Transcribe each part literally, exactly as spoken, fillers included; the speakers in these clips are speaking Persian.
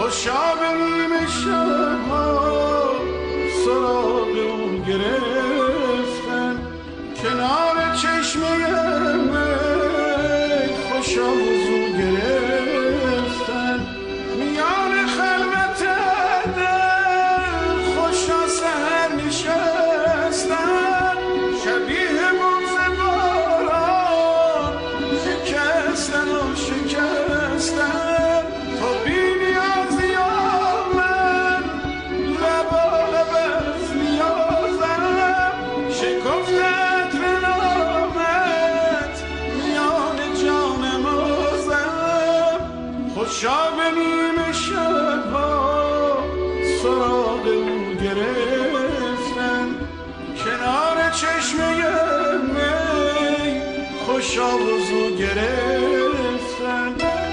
خوشا به نیمه شبها سراغ او گرفتن، کنار چشمه می خوشا وضو گرفتن، میان خلوت دل خوشا سحر نشستن، شبیه بغض باران شکستن و شکستن، تو بی نیازی آمد لبا لب از نیازم، شکفتت به نامت میان جانم آزم، خوشا به نیمه شبها سراغ او گرفتن، کنار چشمه می خوشا وضو گرفتن.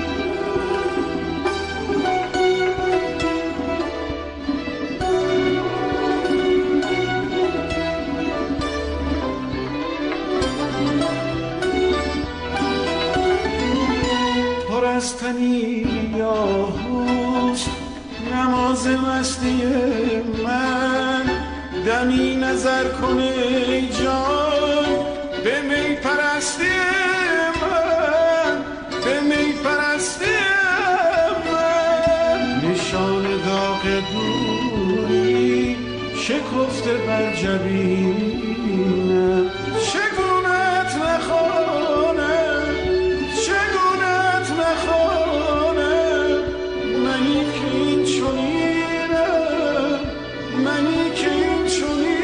پر از تنی یاهوست نماز مستی من، دمی نظر کنه ای جان به می پرستی من، به می پرستی من، نشان داغ دوری شکفته بر جبینم، چگونت نخوانم چگونت نخوانم، منی که این چنینم منی که این چنینم.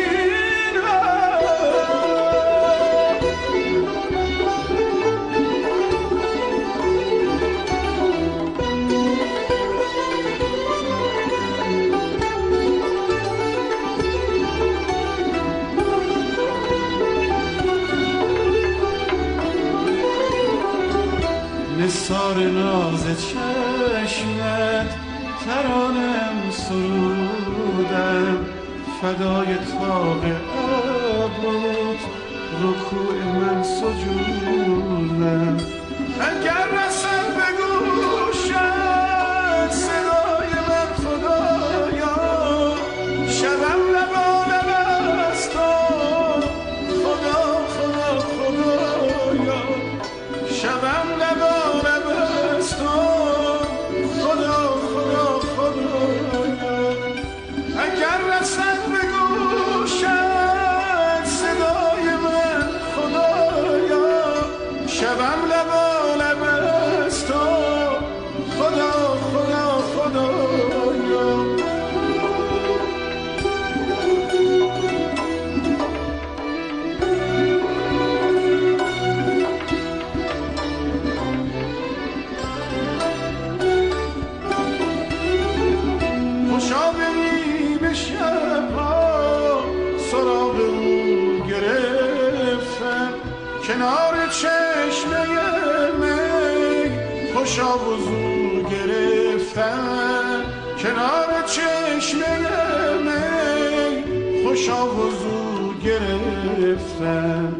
نثار ناز چشمت ترانم سرودم، فدای طاق ابروت رکوع من سجودم، اگر رسد به گوشت صدای من خدایا، شبم لبا لب از تو خدا خدا خدایا، شبم لبا لب از تو خدا خدا خدایا، اگر رسد به گوشت صدای من خدایا، شبم لبا لب از تو خدا خدا خدایا. خوشا به نیمه شبها سراغ او گرفتم، کنار چشمه می خوشا وضو گرفتم، کنار چشمه می خوشا وضو گرفتم.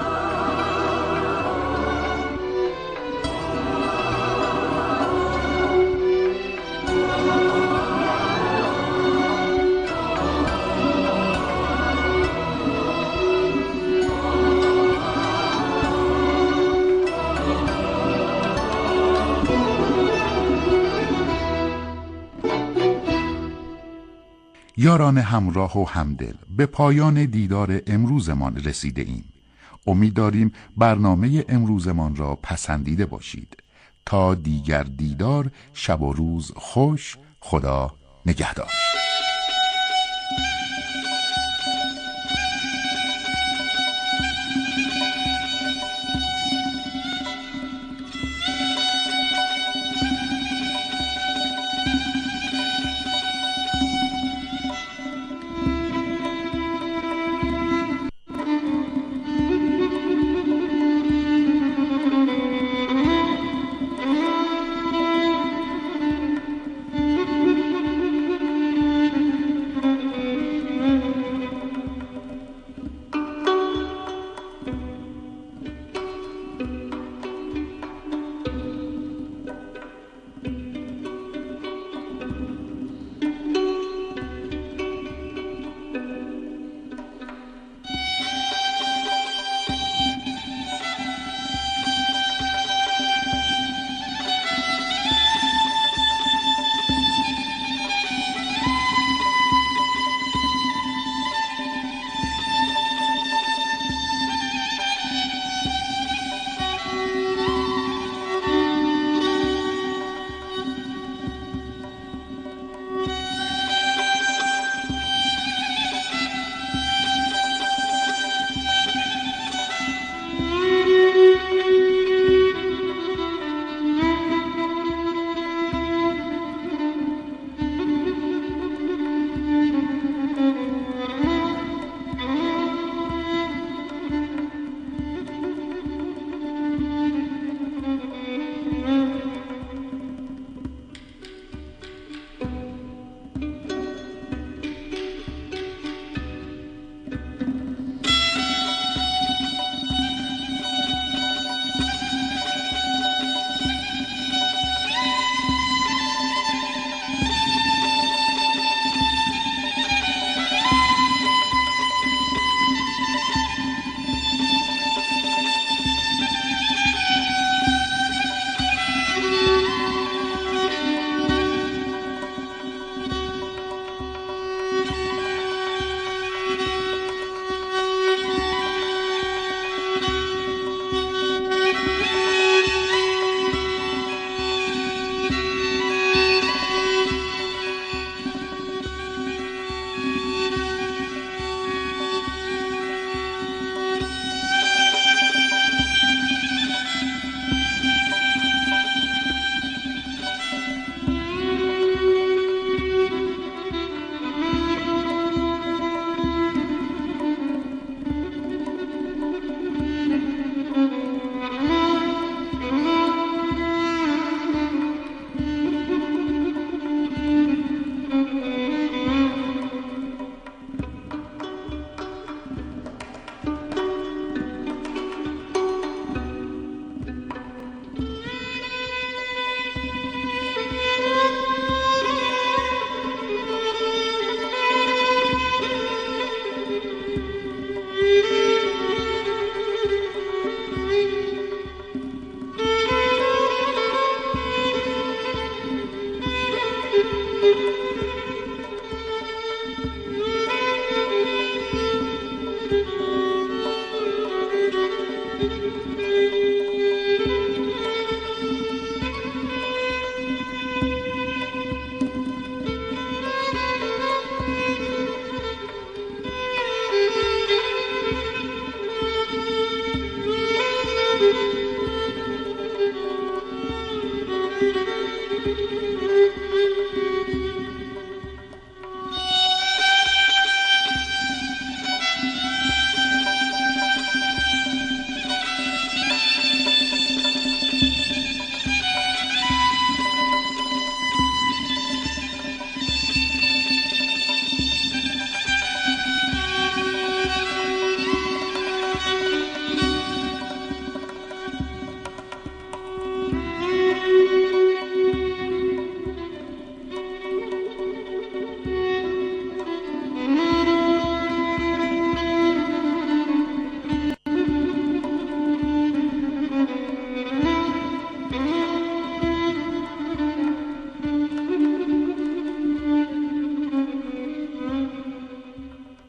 یاران همراه و همدل، به پایان دیدار امروزمان رسیده ایم. امید داریم برنامه امروزمان را پسندیده باشید. تا دیگر دیدار، شب و روز خوش. خدا نگهدار.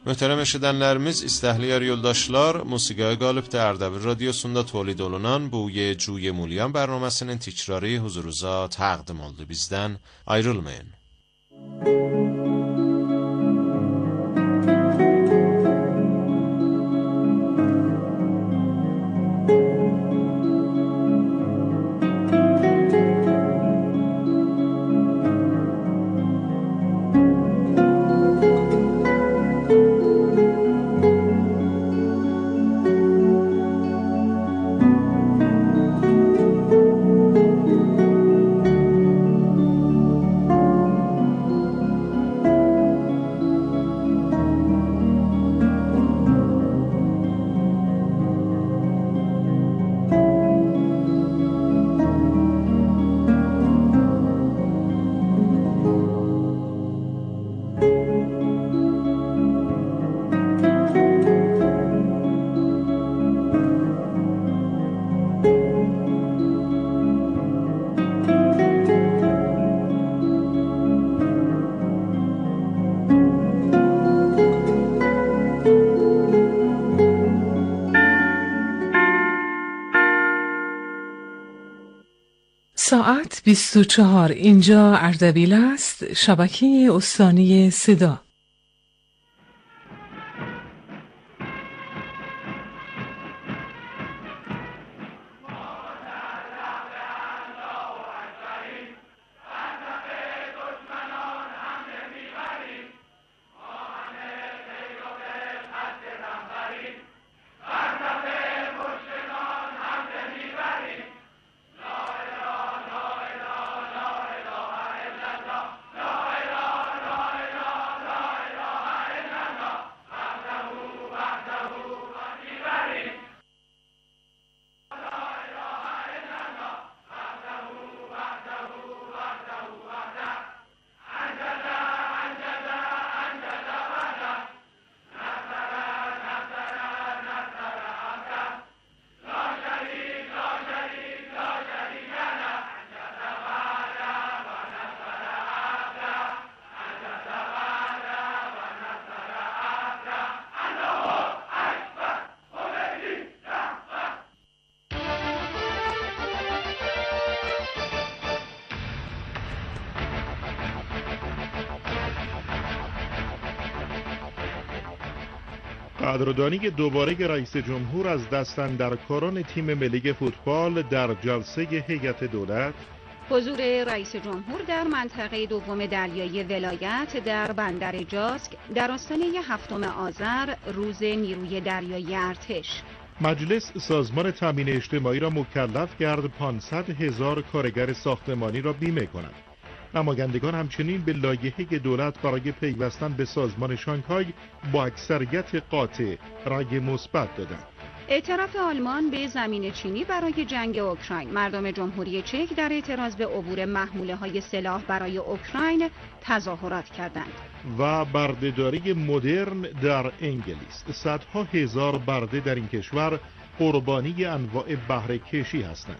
Möhtərəm eşidənlərimiz, istəhli yoldaşlar, musiqiyə qalibdə Ərdəbil Radiosunda tolid olunan bu Ye Cuye Mulyan bərnaməsinin tikrarı huzurunuza təqdim oldu. Bizdən ayrılmayın. ساعت بیست و چهار، اینجا اردبیل است، شبکه استانی صدا. قدردانی دوباره رئیس جمهور از دست اندرکاران تیم ملی فوتبال در جلسه هیئت دولت، حضور رئیس جمهور در منطقه دوم دریایی ولایت در بندر جاسک در آستانه هفتم آذر روز نیروی دریایی ارتش. مجلس سازمان تامین اجتماعی را مکلف کرد پانصد هزار کارگر ساختمانی را بیمه کند. نمایندگان همچنین به لایحه دولت برای پیوستن به سازمان شانگهای با اکثریت قاطع رأی مثبت دادند. اعتراف آلمان به زمین چینی برای جنگ اوکراین. مردم جمهوری چک در اعتراض به عبور محموله‌های سلاح برای اوکراین تظاهرات کردند. و بردهداری مدرن در انگلیس. صدها هزار برده در این کشور قربانی انواع بهره کشی هستند.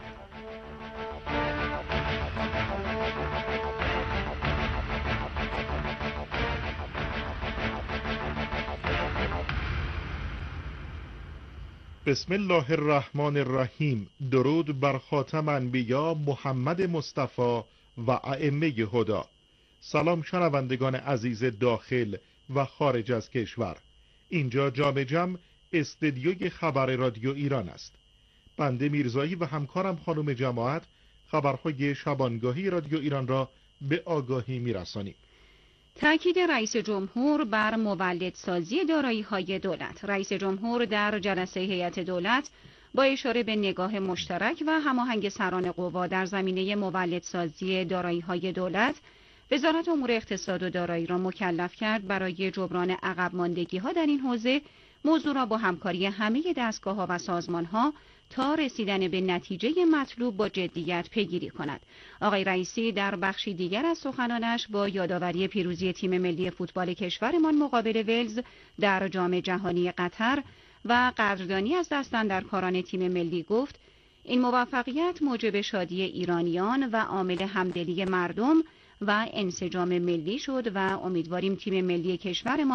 بسم الله الرحمن الرحیم. درود بر خاتم انبیا محمد مصطفی و ائمه هدا. سلام شنوندگان عزیز داخل و خارج از کشور. اینجا جام جم استدیوی خبر رادیو ایران است. بنده میرزایی و همکارم خانم جماعت خبرهای شبانگاهی رادیو ایران را به آگاهی میرسانیم. تأکید رئیس جمهور بر مولدسازی دارایی‌های دولت. رئیس جمهور در جلسه هیئت دولت با اشاره به نگاه مشترک و هماهنگ سران قوا در زمینه مولدسازی دارایی‌های دولت، وزارت امور اقتصاد و دارایی را مکلف کرد برای جبران عقب ماندگی‌ها در این حوزه موضوع را با همکاری همه دستگاه‌ها و سازمان‌ها تا رسیدن به نتیجه مطلوب با جدیت پیگیری کند. آقای رئیسی در بخشی دیگر از سخنانش با یادآوری پیروزی تیم ملی فوتبال کشورمان مقابل ولز در جام جهانی قطر و قدردانی از دست اندرکاران تیم ملی گفت: این موفقیت موجب شادی ایرانیان و عامل همدلی مردم و انسجام ملی شد و امیدواریم تیم ملی کشورمان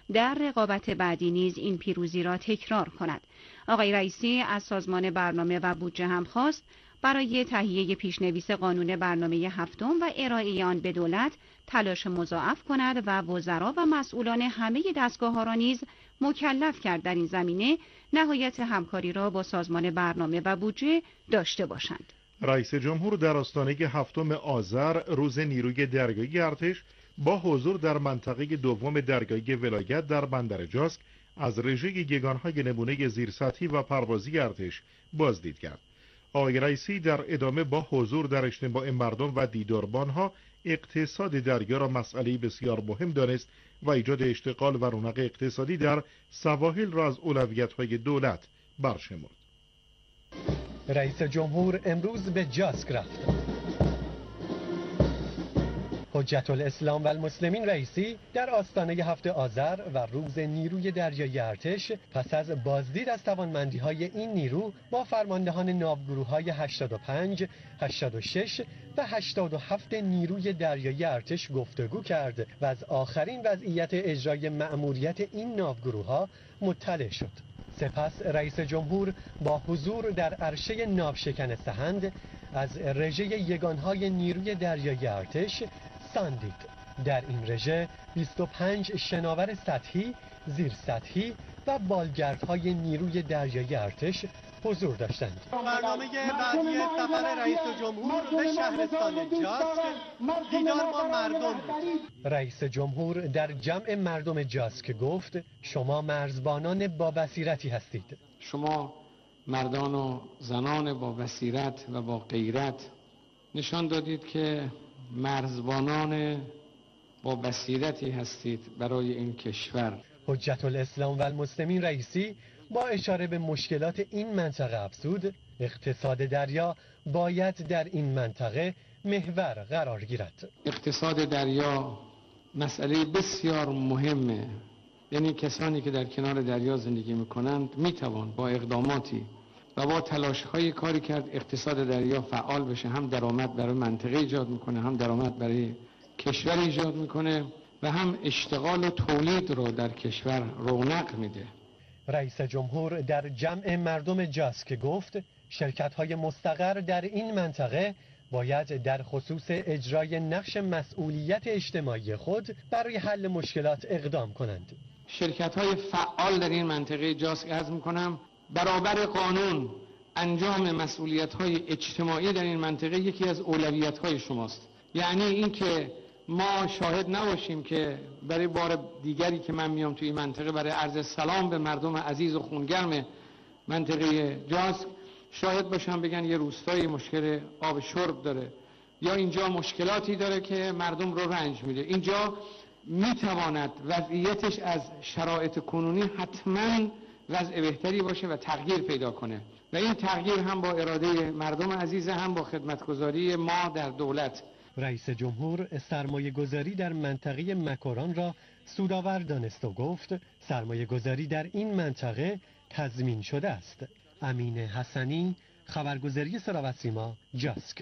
در رقابت بعدی نیز این پیروزی را تکرار کند. آقای رئیسی از سازمان برنامه و بودجه هم خواست برای تهیه پیشنویس قانون برنامه هفتم و ارائه آن به دولت تلاش مضاعف کند و وزرا و مسئولان همه دستگاه‌ها را نیز مکلف کرد در این زمینه نهایت همکاری را با سازمان برنامه و بودجه داشته باشند. رئیس جمهور در آستانه هفتم آذر روز نیروی دریایی ارتش با حضور در منطقه دوم دریایی ولایت در بندر جاسک از رژه یگانهای نمونه زیرسطحی و پروازی ارتش بازدید کرد. آقای رئیسی در ادامه با حضور در اجتماع مردم و دیداربانها اقتصاد دریا را مسئله بسیار مهم دانست و ایجاد اشتغال و رونق اقتصادی در سواحل را از اولویت‌های دولت برشمرد. رئیس جمهور امروز به جاسک رفت. حجت الاسلام و المسلمین رئیسی در آستانه هفت آذر و روز نیروی دریایی ارتش پس از بازدید از توانمندی‌های این نیرو با فرماندهان ناوگروه‌های هشتاد و پنج، هشتاد و شش و هشتاد و هفت نیروی دریایی ارتش گفتگو کرد و از آخرین وضعیت اجرای مأموریت این ناوگروه‌ها مطلع شد. سپس رئیس جمهور با حضور در عرشه ناوشکن سهند از رژه یگانهای نیروی دریایی ارتش ساندید. در این رژه بیست و پنج شناور سطحی، زیر سطحی و بالگردهای نیروی دریایی ارتش حضور داشتند. برنامه بعدی سفر رئیس جمهور به شهرستان جاسک دیدار با مردم بود. رئیس جمهور در جمع مردم جاسک گفت شما مرزبانان با بصیرتی هستید. شما مردان و زنان با بصیرت و با غیرت نشان دادید که مرزبانان با بصیرتی هستید برای این کشور. حجت الاسلام و المسلمین رئیسی با اشاره به مشکلات این منطقه افزود اقتصاد دریا باید در این منطقه محور قرار گیرد. اقتصاد دریا مسئله بسیار مهمه، یعنی کسانی که در کنار دریا زندگی میکنند میتوان با اقداماتی و با تلاش‌های کاری کرد اقتصاد دریا فعال بشه، هم درآمد برای منطقه ایجاد میکنه، هم درآمد برای کشور ایجاد میکنه و هم اشتغال و تولید رو در کشور رونق میده. رئیس جمهور در جمع مردم جاسک گفت شرکت‌های مستقر در این منطقه باید در خصوص اجرای نقش مسئولیت اجتماعی خود برای حل مشکلات اقدام کنند. شرکت‌های فعال در این منطقه جاسک عرض می‌کنم برابر قانون انجام مسئولیت‌های اجتماعی در این منطقه یکی از اولویت‌های شماست. یعنی اینکه ما شاهد نباشیم که برای بار دیگری که من میام توی این منطقه برای عرض سلام به مردم عزیز و خونگرم منطقه جاسک شاهد باشم بگن یه روستایی مشکل آب شرب داره یا اینجا مشکلاتی داره که مردم رو رنج میده. اینجا میتواند وضعیتش از شرایط کنونی حتما وضع بهتری باشه و تغییر پیدا کنه و این تغییر هم با اراده مردم عزیز، هم با خدمتگزاری ما در دولت. رئیس جمهور سرمایه گذاری در منطقه مکران را سودآور دانست و گفت سرمایه گذاری در این منطقه تضمین شده است. امین حسنی، خبرگزاری سراوت سیما، جاسک.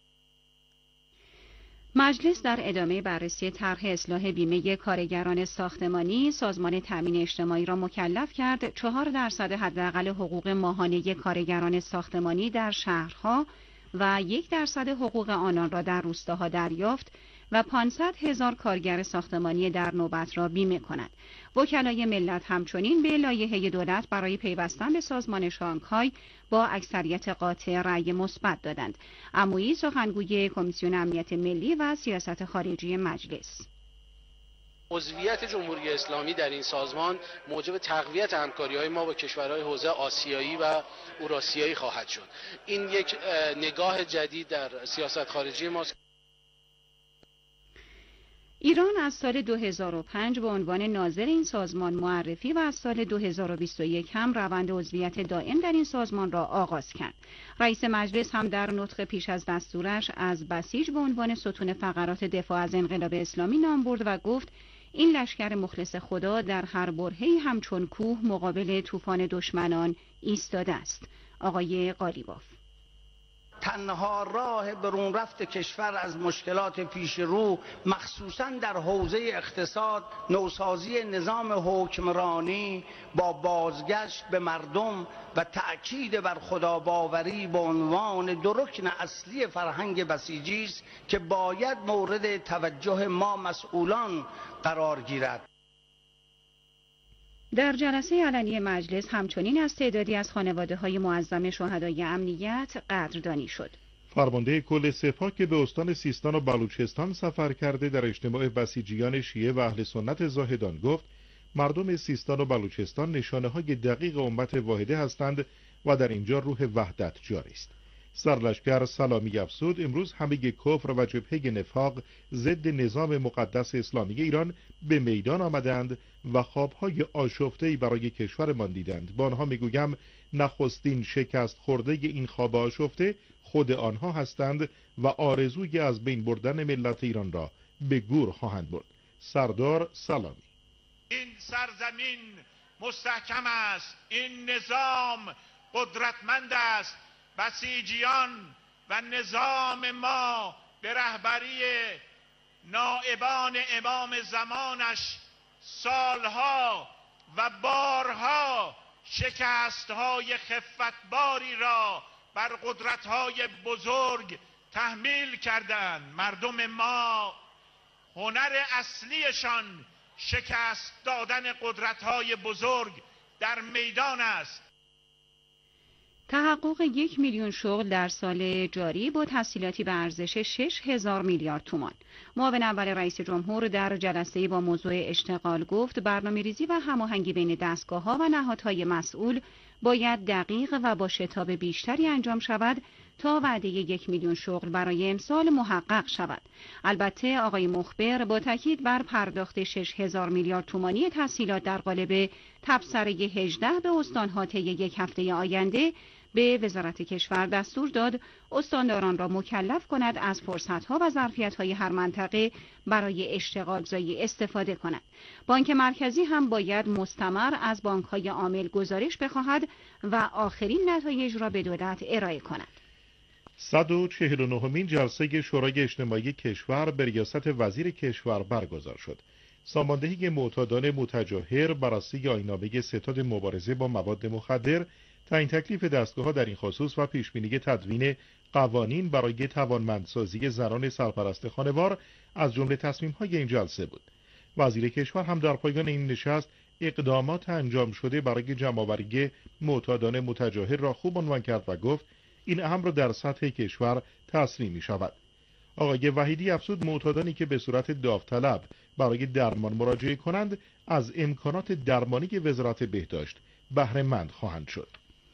مجلس در ادامه بررسی طرح اصلاح بیمه کارگران ساختمانی سازمان تامین اجتماعی را مکلف کرد چهار درصد حداقل حقوق ماهانه کارگران ساختمانی در شهرها و یک درصد حقوق آنان را در روستاها دریافت و پانصد هزار کارگر ساختمانی در نوبت را بیمه کند. وکلای ملت همچنین به لایحه دولت برای پیوستن به سازمان شانگهای با اکثریت قاطع رأی مثبت دادند. عمویی سخنگوی کمیسیون امنیت ملی و سیاست خارجی مجلس: عضویت جمهوری اسلامی در این سازمان موجب تقویت همکاری‌های ما با کشورهای حوزه آسیایی و اوراسیایی خواهد شد. این یک نگاه جدید در سیاست خارجی ماست. ایران از سال دو هزار و پنج به عنوان ناظر این سازمان معرفی و از سال دو هزار و بیست و یک هم روند عضویت دائم در این سازمان را آغاز کرد. رئیس مجلس هم در نطق پیش از دستورش از بسیج به عنوان ستون فقرات دفاع از انقلاب اسلامی نام برد و گفت این لشکر مخلص خدا در هر برهه‌ای همچون کوه مقابل طوفان دشمنان ایستاده است. آقای قالیباف: تنها راه برون رفت کشور از مشکلات پیش رو مخصوصاً در حوزه اقتصاد نوسازی نظام حکمرانی با بازگشت به مردم و تأکید بر خداباوری به عنوان دو رکن اصلی فرهنگ بسیجی است که باید مورد توجه ما مسئولان قرار گیرد. در جلسه علنی مجلس همچنین از تعدادی از خانواده‌های معظم شهدای امنیت قدردانی شد. فرمانده کل سپاه که به استان سیستان و بلوچستان سفر کرده در اجتماع بسیجیان شیعه و اهل سنت زاهدان گفت مردم سیستان و بلوچستان نشانه های دقیق امت واحده هستند و در اینجا روح وحدت جاری است. سرلشکر سلامی افزود امروز همه کفر و جبهه نفاق ضد نظام مقدس اسلامی ایران به میدان آمدند و خوابهای آشفته‌ای برای کشورمان دیدند. با آنها میگویم نخستین شکست خورده این خواب آشفته خود آنها هستند و آرزوی از بین بردن ملت ایران را به گور خواهند برد. سردار سلامی: این سرزمین مستحکم است، این نظام قدرتمند است. بسیجیان و نظام ما به رهبری نائبان امام زمانش سالها و بارها شکستهای خفتباری را بر قدرتهای بزرگ تحمیل کردند. مردم ما هنر اصلیشان شکست دادن قدرتهای بزرگ در میدان است. تحقق یک میلیون شغل در سال جاری با تسهیلاتی به ارزش شش هزار میلیارد تومان. معاون اول رئیس جمهور در جلسه‌ای با موضوع اشتغال گفت برنامه‌ریزی و هماهنگی بین دستگاه‌ها و نهادهای مسئول باید دقیق و با شتاب بیشتری انجام شود تا وعده یک میلیون شغل برای امسال محقق شود. البته آقای مخبر با تاکید بر پرداخت شش هزار میلیارد تومانی تسهیلات در قالب تبصره هجده به استان‌ها طی یک هفته آینده به وزارت کشور دستور داد استانداران را مکلف کند از فرصت‌ها و ظرفیت‌های هر منطقه برای اشتغالزایی استفاده کند. بانک مرکزی هم باید مستمر از بانک‌های عامل گزارش بخواهد و آخرین نتایج را به دولت ارائه کند. صد و چهل و نهمین جلسه شورای اجتماعی کشور به ریاست وزیر کشور برگزار شد. ساماندهی معتادان متجاهر بررسی آیین‌نامه ستاد مبارزه با مواد مخدر، تعیین تکلیف دستگاه‌ها در این خصوص و پیشبینی تدوین قوانین برای توانمندسازی زنان سرپرست خانوار از جمله تصمیم‌های این جلسه بود. وزیر کشور هم در پایان این نشست اقدامات انجام شده برای جمع‌آوری معتادان متجاهر را خوب عنوان کرد و گفت این امر در سطح کشور تسلیم می شود. آقای وحیدی افزود معتادانی که به صورت داوطلب برای درمان مراجعه کنند از امکانات درمانی وزارت بهداشت بهره مند خواهند شد.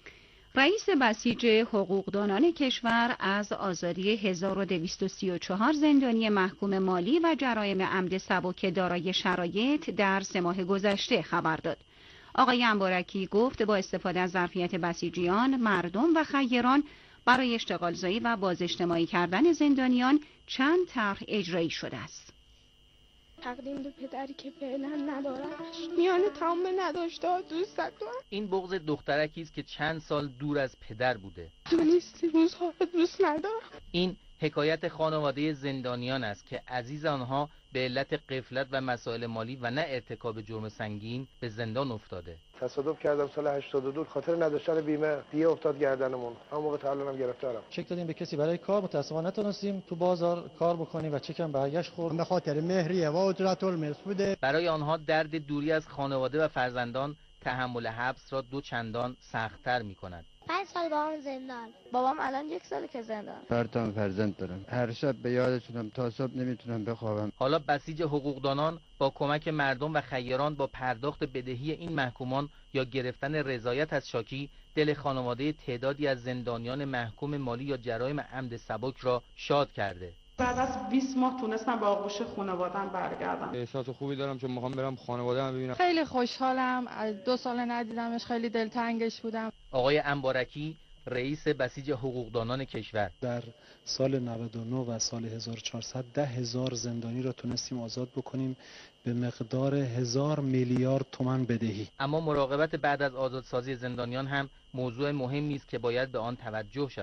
رئیس بسیج حقوقدانان کشور از آزادی هزار و دویست و سی و چهار زندانی محکوم مالی و جرایم عمد سبک دارای شرایط در سه ماه گذشته خبر داد. آقای انبارکی گفت با استفاده از ظرفیت بسیجیان، مردم و خیران برای اشتغالزایی و بازاجتماعی کردن زندانیان چند طرح اجرایی شده است. تقدیم به پدری که فعلا ندارمش، میان تمام نداشته دوست دارم. این بغض دخترکی است که چند سال دور از پدر بوده. دونستی روزها دوست ندارم. این حکایت خانواده زندانیان است که عزیز آنها به علت غفلت و مسائل مالی و نه ارتکاب جرم سنگین به زندان افتاده. تصادف کردم سال هشتاد و دو، خاطر نداشتن بیمه دیه افتاد گردنمون. همون موقع تا الانم گرفتارم. چک دادیم به کسی برای کار، متأسفانه نتونستیم تو بازار کار بکنیم و چکم برگشت خورد. به خاطر مهریه و اجرت المثل بوده. برای آنها درد دوری از خانواده و فرزندان تحمل حبس را دو چندان سخت‌تر می‌کند. پنج سال با هم زندان. بابام الان یک ساله که زندان. چهار تا فرزند دارم. هر شب به یادشونم تا صبح نمیتونم بخوابم. حالا بسیج حقوقدانان با کمک مردم و خیران با پرداخت بدهی این محکومان یا گرفتن رضایت از شاکی دل خانواده تعدادی از زندانیان محکوم مالی یا جرایم عمد سبک را شاد کرده. بعد از بیست ماه تونستم به آغوش خانواده‌ام برگردم. احساس خوبی دارم چون میخوام برم خانواده‌ام ببینم. خیلی خوشحالم، از دو سال ندیدمش، خیلی دلتنگش بودم. آقای انبارکی رئیس بسیج حقوقدانان کشور: در سال نود و نه و سال هزار و چهارصد ده هزار زندانی را تونستیم آزاد بکنیم به مقدار هزار میلیارد تومان بدهی. اما مراقبت بعد از آزادسازی زندانیان هم موضوع مهمی است که باید به آن توجه شود.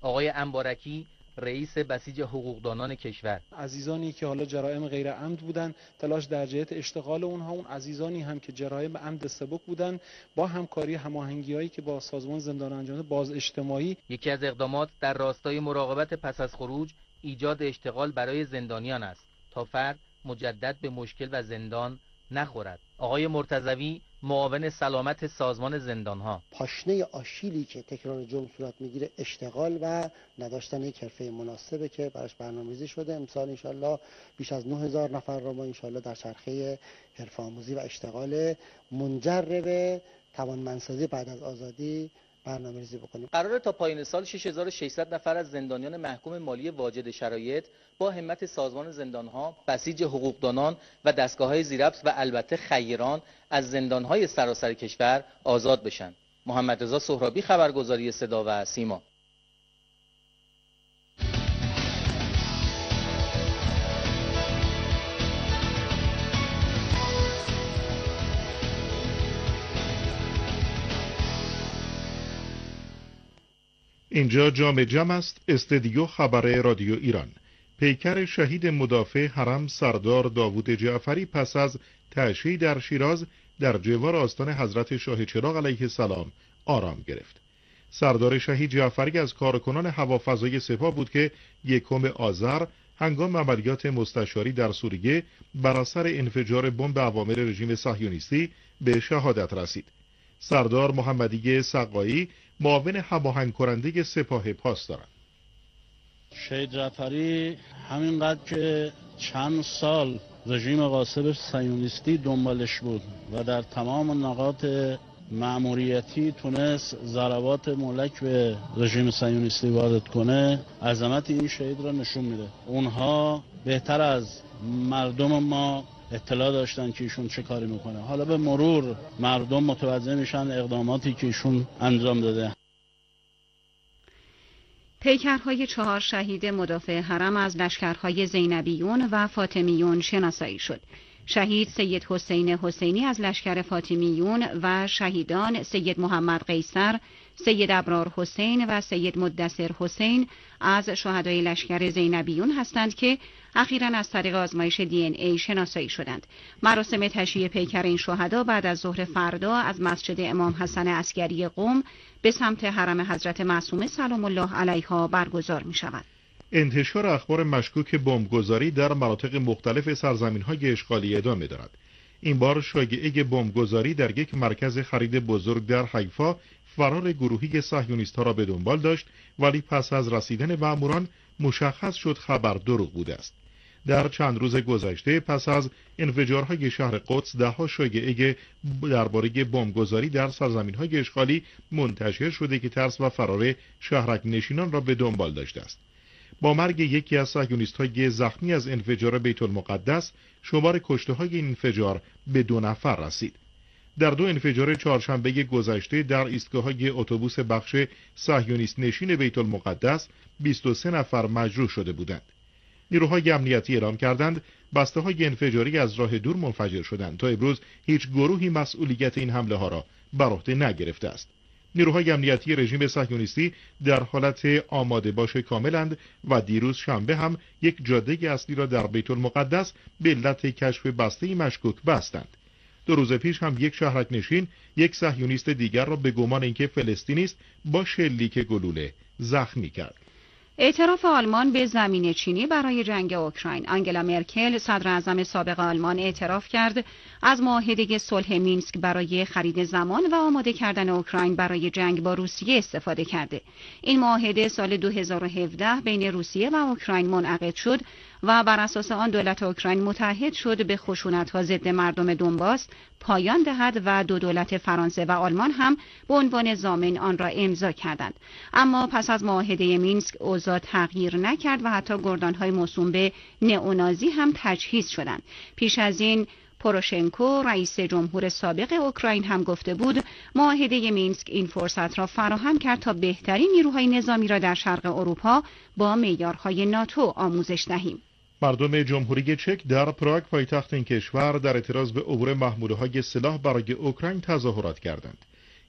آقای انبارکی رئیس بسیج حقوقدانان کشور. عزیزانی که حالا جرایم غیر عمد بودن تلاش در جهت اشتغال اونها، اون عزیزانی هم که جرایم عمد سبک بودن با همکاری هماهنگی‌هایی که با سازمان زندان انجام باز اجتماعی. یکی از اقدامات در راستای مراقبت پس از خروج ایجاد اشتغال برای زندانیان است تا فرد مجدد به مشکل و زندان نخورد. آقای مرتضوی معاون سلامت سازمان زندانها: پاشنه آشیلی که تکرار جرم صورت میگیره اشتغال و نداشتن یک حرفه مناسبه که براش برنامه‌ریزی شده. امسال انشالله بیش از نه هزار نفر را ما انشالله در چرخه حرفه آموزی و اشتغال منجر به توانمندسازی بعد از آزادی برنامه‌ریزی بکنیم. قراره تا پایان سال شش هزار و ششصد نفر از زندانیان محکوم مالی واجد شرایط با همت سازمان زندانها، بسیج حقوقدانان و دستگاه‌های زیربط و البته خیران از زندان‌های سراسر کشور آزاد بشن. محمد رضا سهرابی، خبرگزاری صدا و سیما. اینجا جام جم است، استدیو خبر رادیو ایران. پیکر شهید مدافع حرم سردار داوود جعفری پس از تعشیع در شیراز در جوار آستان حضرت شاه چراغ علیه السلام آرام گرفت. سردار شهید جعفری از کارکنان هوافضای سپاه بود که یکم آذر هنگام عملیات مستشاری در سوریه بر اثر انفجار بمب اوامر رژیم صهیونیستی به شهادت رسید. سردار محمدی سقایی معاون هماهنگ کننده سپاه پاسداران: شهید جعفری همینقدر که چند سال رژیم غاصب صهیونیستی دنبالش بود و در تمام نقاط مأموریتی تونست ضربات مولک به رژیم صهیونیستی وارد کنه، عظمت این شهید را نشون میده. اونها بهتر از مردم ما اطلاع داشتن که ایشون چه کاری میکنه. حالا به مرور مردم متوجه میشن اقداماتی که ایشون انجام داده. پیکرهای چهار شهید مدافع حرم از لشکرهای زینبیون و فاطمیون شناسایی شد. شهید سید حسین حسینی از لشکر فاطمیون و شهیدان سید محمد قیصر، سید ابرار حسین و سید مدثر حسین از شهدای لشکر زینبیون هستند که اخیراً از طریق آزمایش دی ان ای شناسایی شدند. مراسم تشییع پیکر این شهدا بعد از ظهر فردا از مسجد امام حسن عسکری قم به سمت حرم حضرت معصومه سلام الله علیها برگزار می شود. انتشار اخبار مشکوک بمبگذاری در مناطق مختلف سرزمین‌های اشغالی ادامه دارد. این بار شایعه بمبگذاری در یک مرکز خرید بزرگ در حیفا فرار گروهی صهیونیست‌ها را به دنبال داشت، ولی پس از رسیدن مأموران مشخص شد خبر دروغ بوده است. در چند روز گذشته پس از انفجارهای شهر قدس ده‌ها شایعه درباره بمبگذاری در سرزمین‌های اشغالی منتشر شده که ترس و فرار شهرک نشینان را به دنبال داشته است. با مرگ یکی از صهیونیست‌های زخمی از انفجار بیت المقدس، شمار کشته‌های این انفجار به دو نفر رسید. در دو انفجار چهارشنبه گذشته در ایستگاه‌های اتوبوس بخش صهیونیست نشین بیت المقدس بیست و سه نفر مجروح شده بودند. نیروهای امنیتی اعلام کردند بسته‌های انفجاری از راه دور منفجر شدند. تا امروز هیچ گروهی مسئولیت این حمله ها را بر عهده نگرفته است. نیروهای امنیتی رژیم صهیونیستی در حالت آماده باش کاملند و دیروز شنبه هم یک جاده اصلی را در بیت المقدس به علت کشف بسته مشکوک بستند. دو روز پیش هم یک شهرک نشین یک صهیونیست دیگر را به گمان اینکه فلسطینی است با شلیک گلوله زخمی کرد. اعتراف آلمان به زمین چینی برای جنگ اوکراین. آنگلا مرکل صدر اعظم سابق آلمان اعتراف کرد از معاهده صلح مینسک برای خرید زمان و آماده کردن اوکراین برای جنگ با روسیه استفاده کرده. این معاهده سال دو هزار و هفده بین روسیه و اوکراین منعقد شد و بر اساس آن دولت اوکراین متحد شد به خشونت‌ها ضد مردم دونباس پایان دهد و دو دولت فرانسه و آلمان هم به عنوان ضامن آن را امضا کردند. اما پس از معاهده مینسک اوضاع تغییر نکرد و حتی گردان‌های موسوم به نئونازی هم تجهیز شدند. پیش از این پوروشنکو رئیس جمهور سابق اوکراین هم گفته بود معاهده مینسک این فرصت را فراهم کرد تا بهترین نیروهای نظامی را در شرق اروپا با معیارهای ناتو آموزش دهیم. مردم جمهوری چک در پراگ پایتخت این کشور در اعتراض به عبور محموله‌های سلاح برای اوکراین تظاهرات کردند.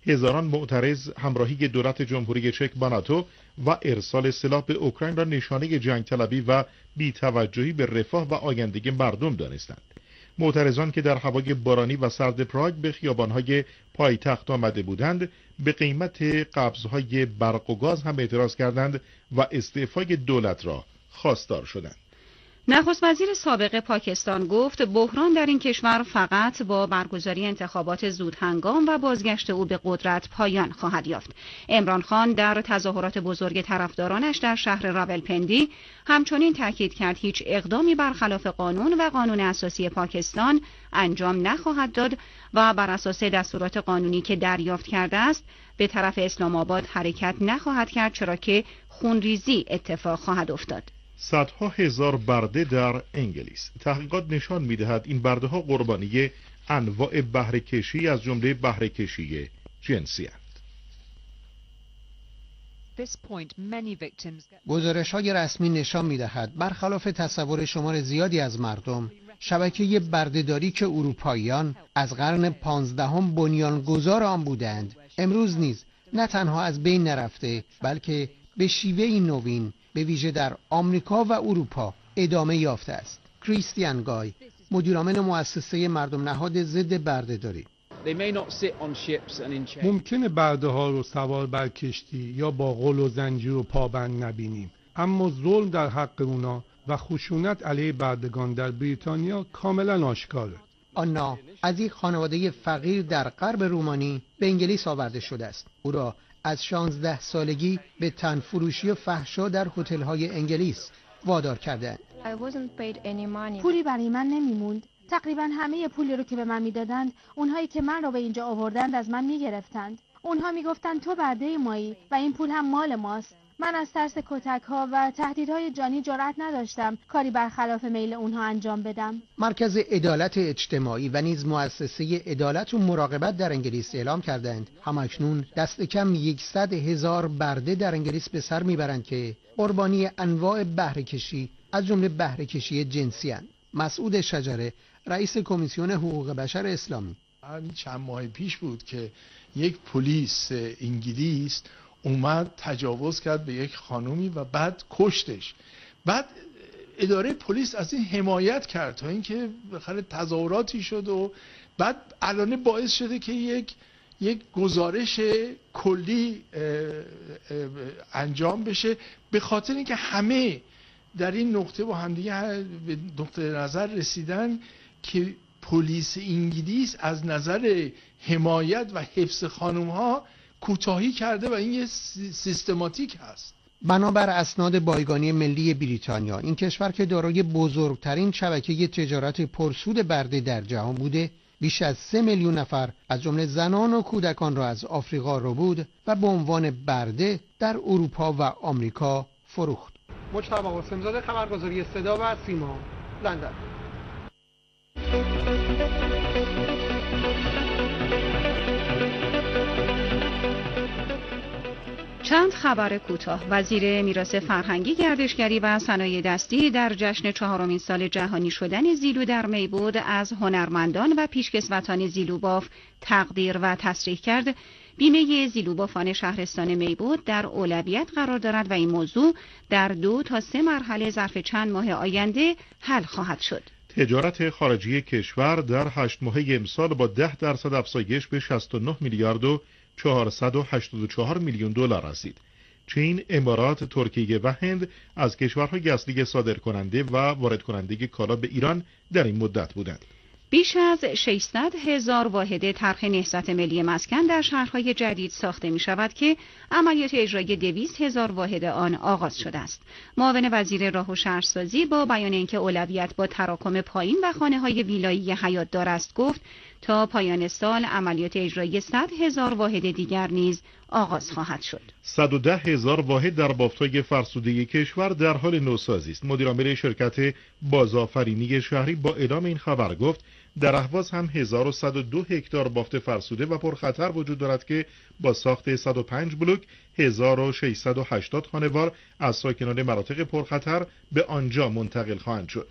هزاران معترض همراهی دولت جمهوری چک با ناتو و ارسال سلاح به اوکراین را نشانه جنگ طلبی و بی‌توجهی به رفاه و آینده مردم دانستند. معترضان که در هوای بارانی و سرد پراگ به خیابان‌های پایتخت آمده بودند، به قیمت قبض‌های برق و گاز هم اعتراض کردند و استعفای دولت را خواستار شدند. نخست وزیر سابق پاکستان گفت بحران در این کشور فقط با برگزاری انتخابات زودهنگام و بازگشت او به قدرت پایان خواهد یافت. عمران خان در تظاهرات بزرگ طرفدارانش در شهر راولپندی همچنین تاکید کرد هیچ اقدامی برخلاف قانون و قانون اساسی پاکستان انجام نخواهد داد و بر اساس دستورات قانونی که دریافت کرده است به طرف اسلام آباد حرکت نخواهد کرد، چرا که خونریزی اتفاق خواهد افتاد. صدها هزار برده در انگلیس. تحقیقات نشان می‌دهد این برده ها قربانی انواع بهره کشی از جمله بهره کشی جنسی اند. گزارش‌های رسمی نشان می‌دهد برخلاف تصور شمار زیادی از مردم، شبکه بردهداری که اروپاییان از قرن پانزدهم بنیانگذار آن بودند، امروز نیز نه تنها از بین نرفته، بلکه به شیوهی نوین به ویژه در آمریکا و اروپا ادامه یافته است. کریستیان گای، مدیرعامل مؤسسه مردم نهاد ضد بردهداری: ممکنه برده ها رو سوار بر کشتی یا با غل و زنجیر و پابند نبینیم، اما ظلم در حق اونا و خشونت علیه بردگان در بریتانیا کاملا آشکاره. آنا از یک خانواده فقیر در غرب رومانی به انگلیس آورده شده است. او را از شانزده سالگی به تنفروشی و فحشا در هتل‌های انگلیس وادار کردند. پولی برای من نمیموند. تقریبا همه پولی رو که به من میدادند، اونهایی که من را به اینجا آوردند از من میگرفتند. اونها میگفتند تو برده مایی و این پول هم مال ماست. من از ترس کتک‌ها و تهدیدهای جانی جرأت نداشتم کاری برخلاف میل اونها انجام بدم. مرکز عدالت اجتماعی و نیز مؤسسه عدالت و مراقبت در انگلیس اعلام کردند همکنون دست کم صد هزار برده در انگلیس به سر میبرند که قربانی انواع بهره‌کشی از جمله بهره‌کشی جنسی اند. مسعود شجره، رئیس کمیسیون حقوق بشر اسلامی: چند ماه پیش بود که یک پلیس انگلیس اومد تجاوز کرد به یک خانومی و بعد کشتش. بعد اداره پلیس از این حمایت کرد تا اینکه بخاطر تظاهراتی شد و بعد الان باعث شده که یک یک گزارش کلی انجام بشه، به خاطر اینکه همه در این نقطه با همدیگه به نقطه نظر رسیدن که پلیس انگلیس از نظر حمایت و حفظ خانوم‌ها کوتاهی کرده و این یه سیستماتیک هست. بنابر اسناد بایگانی ملی بریتانیا، این کشور که دارای بزرگترین شبکه تجارت پرسود برده در جهان بوده، بیش از سه میلیون نفر از جمله زنان و کودکان را از آفریقا ربود و به عنوان برده در اروپا و آمریکا فروخت. مجتبی قاسم‌زاده، خبرگزاری صدا و سیما، لندن. چند خبر کوتاه. وزیر میراث فرهنگی، گردشگری و صنایع دستی در جشن چهارمین سال جهانی شدن زیلو در میبود از هنرمندان و پیشکسوتان زیلوباف تقدیر و تصریح کرد بیمه زیلوبافان شهرستان میبود در اولویت قرار دارد و این موضوع در دو تا سه مرحله ظرف چند ماه آینده حل خواهد شد. تجارت خارجی کشور در هشت ماهه امسال با ده درصد افزایش به شصت و نه میلیارد و چهارصد و هشتاد و چهار میلیون دلار رسید. چین، امارات، ترکیه و هند از کشورهای اصلی صادر کننده و وارد کننده کالا به ایران در این مدت بودند. بیش از ششصد هزار واحد طرح نهضت ملی مسکن در شهرهای جدید ساخته می شود که عملیات اجرایی دویست هزار واحد آن آغاز شده است. معاون وزیر راه و شهرسازی با بیان اینکه اولویت با تراکم پایین و خانه‌های ویلایی حیات دار است گفت تا پایان سال عملیات اجرایی صد هزار واحد دیگر نیز آغاز خواهد شد. صد و ده هزار واحد در بافت‌های فرسوده کشور در حال نوسازی است. مدیرعامل شرکت بازآفرینی شهری با اعلام این خبر گفت در اهواز هم هزار و صد و دو هکتار بافت فرسوده و پرخطر وجود دارد که با ساخت صد و پنج بلوک هزار و ششصد و هشتاد خانوار از ساکنان مناطق پرخطر به آنجا منتقل خواهند شد.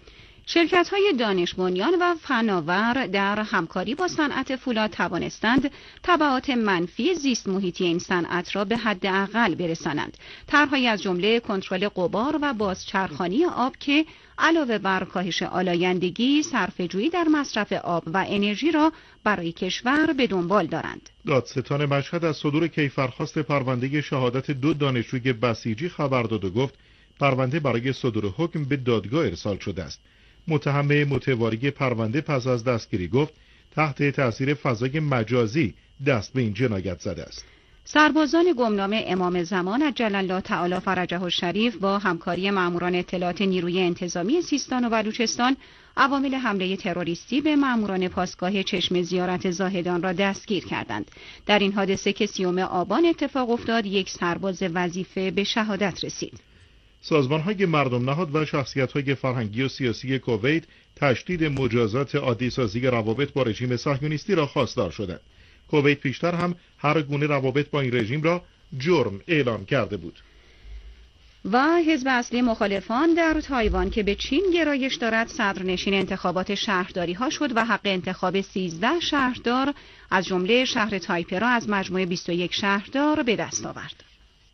شرکت‌های دانش بنیان و فناور در همکاری با صنعت فولاد توانستند تبعات منفی زیست محیطی این صنعت را به حداقل برسانند. طرح‌هایی از جمله کنترل غبار و بازچرخانی آب که علاوه بر کاهش آلایندگی، صرفه‌جویی در مصرف آب و انرژی را برای کشور به دنبال دارند. دادستان مشهد از صدور کیفرخواست پرونده شهادت دو دانشجوی بسیجی خبر داد و گفت پرونده برای صدور حکم به دادگاه ارسال شده است. متهم متواری پرونده پس از دستگیری گفت تحت تأثیر فضای مجازی دست به این جنایت زده است. سربازان گمنام امام زمان عجل الله تعالی فرجه الشریف با همکاری ماموران اطلاعات نیروی انتظامی سیستان و بلوچستان عوامل حمله تروریستی به ماموران پاسگاه چشم زیارت زاهدان را دستگیر کردند. در این حادثه که سیوم آبان اتفاق افتاد، یک سرباز وظیفه به شهادت رسید. سازمان‌های مردم نهاد و شخصیت‌های فرهنگی و سیاسی کویت تشدید مجازات عادی‌سازی روابط با رژیم صهیونیستی را خواستار شدند. کویت پیشتر هم هر گونه روابط با این رژیم را جرم اعلام کرده بود. و حزب اصلی مخالفان در تایوان که به چین گرایش دارد صدرنشین انتخابات شهرداری ها شد و حق انتخاب سیزده شهردار از جمله شهر تایپه را از مجموع بیست و یک شهردار به دست آورد.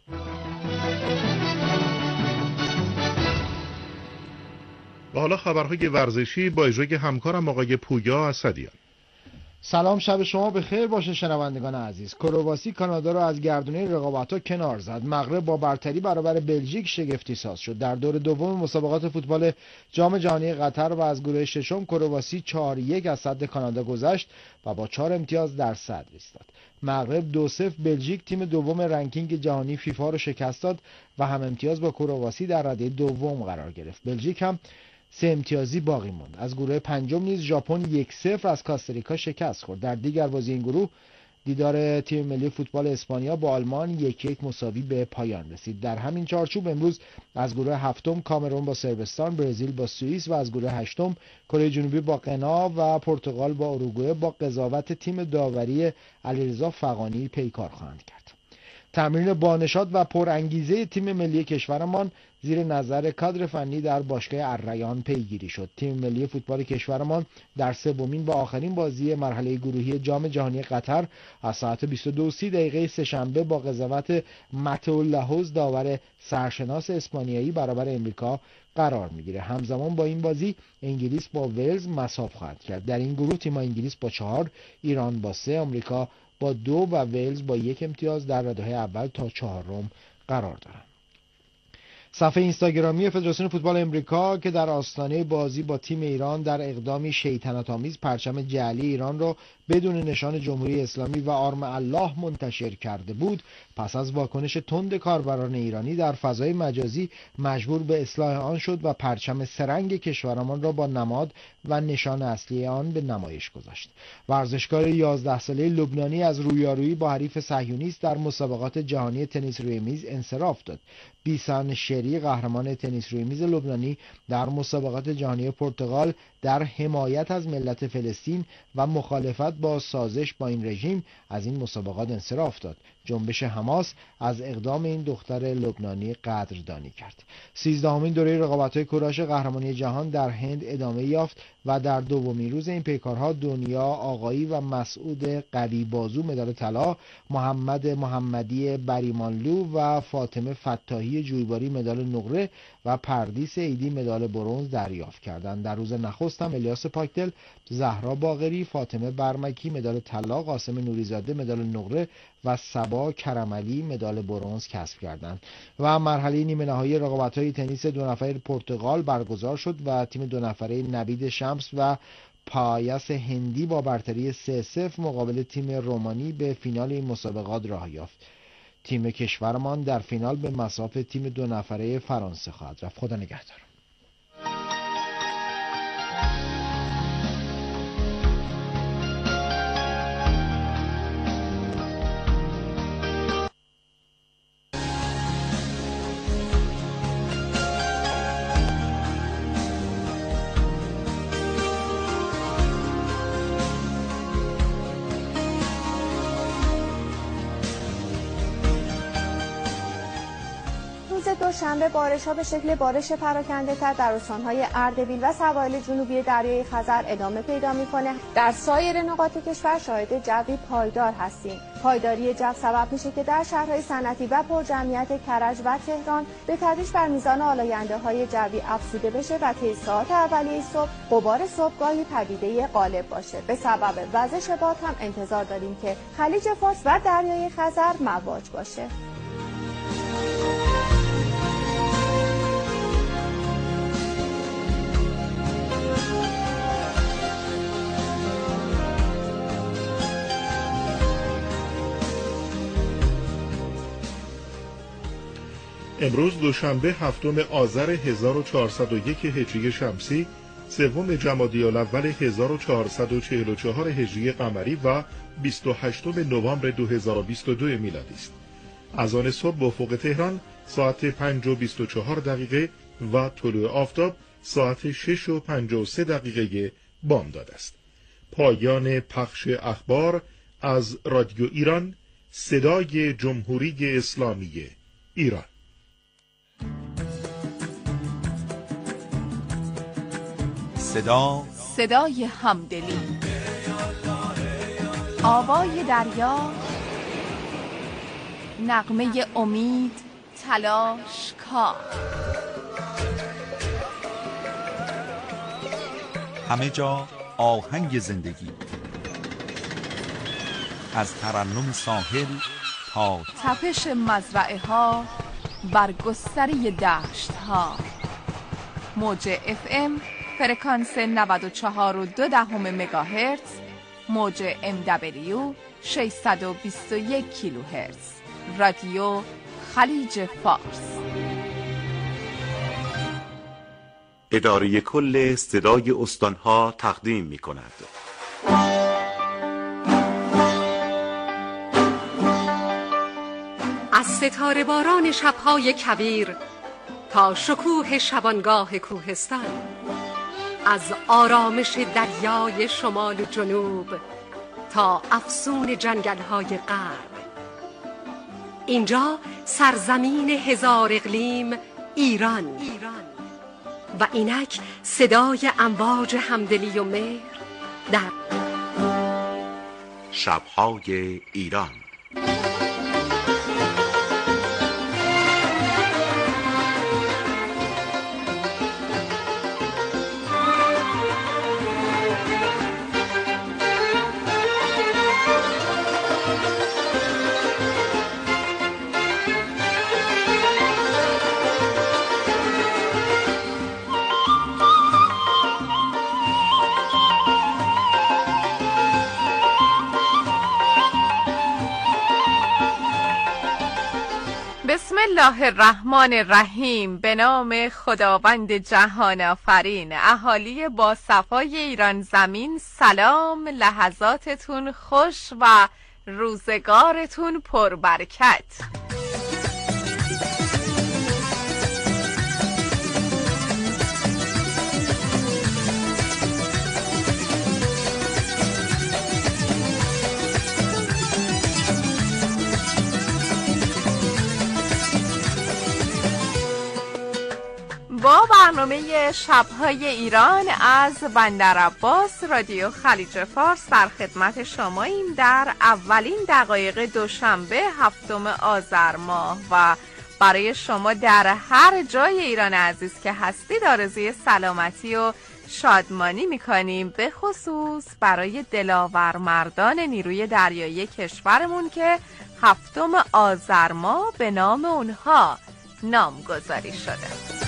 و حالا خبرهای ورزشی با اجرای همکارم آقای پویا اسدیان. سلام، شب شما بخیر باشه شنوندگان عزیز. کرواسی کانادا را از گردونه رقابت‌ها کنار زد. مغرب با برتری برابر بلژیک شگفتی ساز شد. در دور دوم مسابقات فوتبال جام جهانی قطر و از گروه ششم کرواسی چهار یک از صد کانادا گذشت و با چهار امتیاز در صدر ایستاد. مغرب دو صفر بلژیک تیم دوم رنکینگ جهانی فیفا را شکست داد و هم امتیاز با کرواسی در رده دوم قرار گرفت. بلژیک هم سه امتیازی باقی ماند. از گروه پنجم نیز ژاپن یک صفر از کاستاریکا شکست خورد. در دیگر بازی این گروه دیدار تیم ملی فوتبال اسپانیا با آلمان یک یک مساوی به پایان رسید. در همین چارچوب امروز از گروه هفتم کامرون با صربستان، برزیل با سوئیس و از گروه هشتم کره جنوبی با غنا و پرتغال با اروگوئه با قضاوت تیم داوری علیرضا فغانی پیکار خواهند کرد. تمرین بانشاد و پرانگیزه تیم ملی کشورمان زیر نظر کادر فنی در باشگاه الریان پیگیری شد. تیم ملی فوتبال کشورمان در سومین و آخرین بازی مرحله گروهی جام جهانی قطر از ساعت بیست و دو و سی دقیقه سه‌شنبه با قضاوت متئو لاهوز داور سرشناس اسپانیایی برابر امریکا قرار میگیره. همزمان با این بازی انگلیس با ولز مصاف خواهد کرد. در این گروه تیم انگلیس با چهار، ایران با سه، آمریکا با دو و ولز با یک امتیاز در رده‌های اول تا چهارم قرار دارند. صفحه اینستاگرامی فدراسیون فوتبال امریکا که در آستانه بازی با تیم ایران در اقدامی شیطنت‌آمیز پرچم جعلی ایران را بدون نشان جمهوری اسلامی و آرم الله منتشر کرده بود، پس از واکنش تند کاربران ایرانی در فضای مجازی مجبور به اصلاح آن شد و پرچم سرنگ کشورمان را با نماد و نشان اصلی آن به نمایش گذاشت. ورزشکار یازده ساله لبنانی از رویارویی با حریف صهیونیست در مسابقات جهانی تنیس روی میز انصراف داد. بیسان شری قهرمان تنیس روی میز لبنانی در مسابقات جهانی پرتغال در حمایت از ملت فلسطین و مخالفت با سازش با این رژیم از این مسابقات انصراف داد. جنبش حماس از اقدام این دختر لبنانی قدردانی کرد. سیزدهمین دوره رقابت‌های کوراژ قهرمانی جهان در هند ادامه یافت و در دومین روز این پیکارها دنیا آقایی و مسعود قوی بازو مدال طلا، محمد محمدی بریمانلو و فاطمه فتاحی جویباری مدال نقره و پردیس عیدی مدال برنز دریافت کردند. در روز نخست هم الیاس پاکدل، زهرا باقری، فاطمه برمکی مدال طلا، قاسم نوریزاده مدال نقره و صبا کرملی مدال برنز کسب کردند. و مرحله نیمه نهایی رقابت‌های تنیس دو نفره پرتغال برگزار شد و تیم دو نفره نوید شمس و پایس هندی با برتری سه صفر مقابل تیم رومانی به فینال این مسابقات راه یافت. تیم کشورمان در فینال به مصاف تیم دو نفره فرانسه خواهد رفت. خدا نگهدار. روز دوشنبه بارش‌ها به شکل بارش پراکنده‌تر در استان‌های اردبیل و سواحل جنوبی دریای خزر ادامه پیدا می‌کنه. در سایر نقاط کشور شاهد جوی پایدار هستیم. پایداری جو سبب میشه که در شهرهای صنعتی و پرجمعیت کرج و تهران به تدریج بر میزان آلاینده‌های جوی افزوده بشه و طی ساعات اولیه صبح غبار صبحگاهی پدیده غالب باشه. به سبب وزش باد هم انتظار داریم که خلیج فارس و دریای خزر مواج باشه. امروز دوشنبه هفتم آذر هزار و چهارصد و یک هجری شمسی، سوم جمادی الاول هزار و چهارصد و چهل و چهار هجری قمری و بیست و هشتم نوامبر دو هزار و بیست و دو میلادی است. اذان صبح به افق تهران ساعت پنج و بیست و چهار دقیقه و طلوع آفتاب ساعت شش و پنجاه و سه دقیقه بامداد است. پایان پخش اخبار از رادیو ایران، صدای جمهوری اسلامی ایران. صدا صدای همدلی، آوای دریا، نغمه امید، تلاش، کار. همه جا آهنگ زندگی، از ترنم ساحل تا تپش مزرعه ها بر گستره دشت ها. موج اف ام فرکانس نود و چهار و دو دهم مگاهرتز، موج ام دبلیو ششصد و بیست و یک کیلوهرتز. رادیو خلیج فارس. اداره کل صدای استانها تقدیم می کند. از ستاره باران شبهای کویر تا شکوه شبانگاه کوهستان، از آرامش دریای شمال و جنوب تا افسون جنگل‌های غرب، اینجا سرزمین هزار اقلیم ایران و اینک صدای امواج همدلی و مهر در شب‌های ایران. بسم الله الرحمن الرحیم. به نام خداوند جهان آفرین. اهالی با صفای ایران زمین سلام، لحظاتتون خوش و روزگارتون پربرکت. با برنامه شب‌های ایران از بندر عباس رادیو خلیج فارس در خدمت شماییم در اولین دقایق دوشنبه هفتم آذر ماه و برای شما در هر جای ایران عزیز که هستید آرزوی سلامتی و شادمانی میکنیم، به خصوص برای دلاور مردان نیروی دریایی کشورمون که هفتم آذر ماه به نام اونها نامگذاری شده.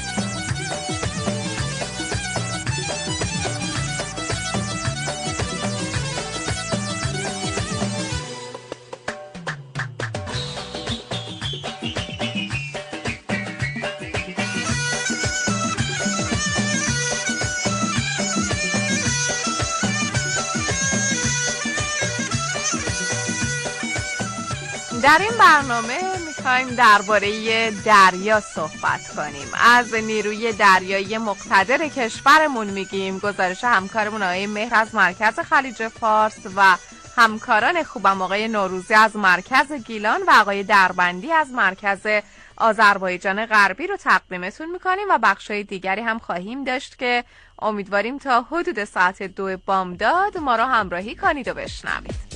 در این برنامه میخوایم درباره دریا صحبت کنیم. از نیروی دریایی مقتدر کشورمون میگیم. گزارش همکارمون آقای مهر از مرکز خلیج فارس و همکاران خوبم آقای نوروزی از مرکز گیلان و آقای دربندی از مرکز آذربایجان غربی رو تقدیمتون میکنیم و بخشای دیگری هم خواهیم داشت که امیدواریم تا حدود ساعت دو بامداد ما رو همراهی کنید و بشنوید.